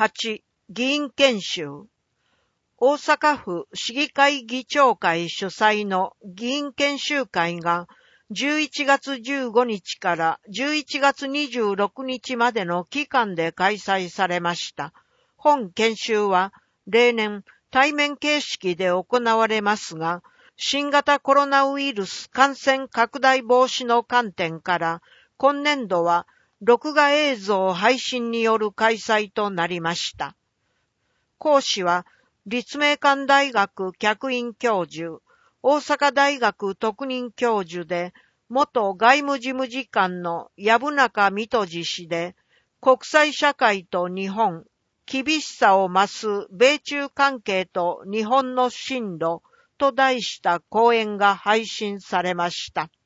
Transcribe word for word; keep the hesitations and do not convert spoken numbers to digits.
はち、議員研修。大阪府市議会議長会主催の議員研修会がじゅういちがつじゅうごにちからじゅういちがつにじゅうろくにちまでの期間で開催されました。本研修は例年対面形式で行われますが、新型コロナウイルス感染拡大防止の観点から今年度は録画映像配信による開催となりました。講師は立命館大学客員教授、大阪大学特任教授で、元外務事務次官の薮中水戸次氏で、国際社会と日本、厳しさを増す米中関係と日本の進路と題した講演が配信されました。